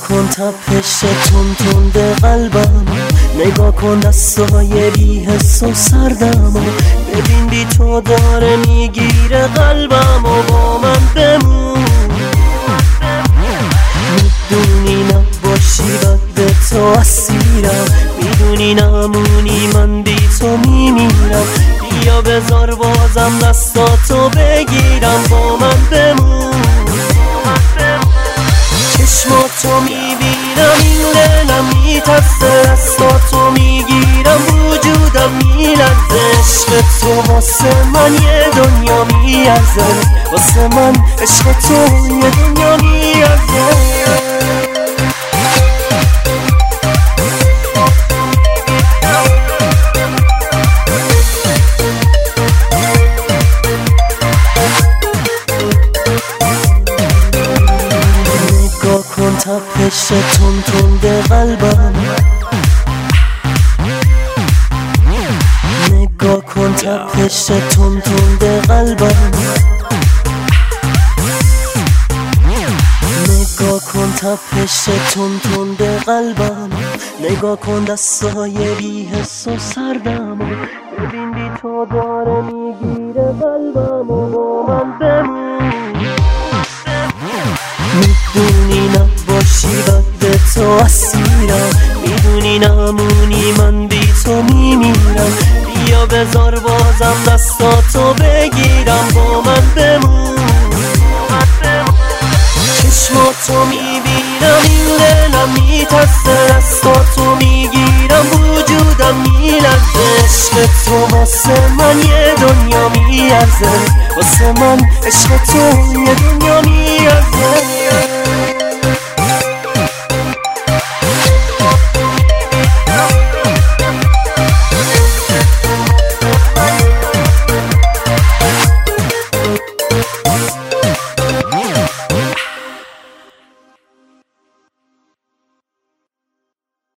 کن تپش تون قلبم، نگاه کن دستای بی حس و سردم، ببین بی تو داره میگیره قلبم و با من بمون. میدونی نباشی بد تو اسیرم، میدونی نمونی من بی تو میمیرم، بیا بذار بازم دستاتو بگیرم با من بمون. چشماتو میبینم این دلم میترسه، دستاتو میگیرم وجودم میلرزه، عشق تو واسه من یه دنیا میارزه، واسه من عشق تو یه دنیا میارزه. تپش تون قلبم، نگاه کن تپش تون قلبم، نگاه کن تپش تون قلبم، نگاه کن دستای بی حس و سردم، ببین بی تو داره میگیره قلبم و با من بمون. میدونی نباشی بد تو اسیرم، میدونی نمونی من بی تو میمیرم، بیا بذار بازم دستاتو بگیرم با من بمون. چشماتو میبینم این دلم میترسه، دستاتو میگیرم وجودم میلرزه، عشق تو واسه من یه دنیا میارزه، واسه من عشق تو یه دنیا میارزه.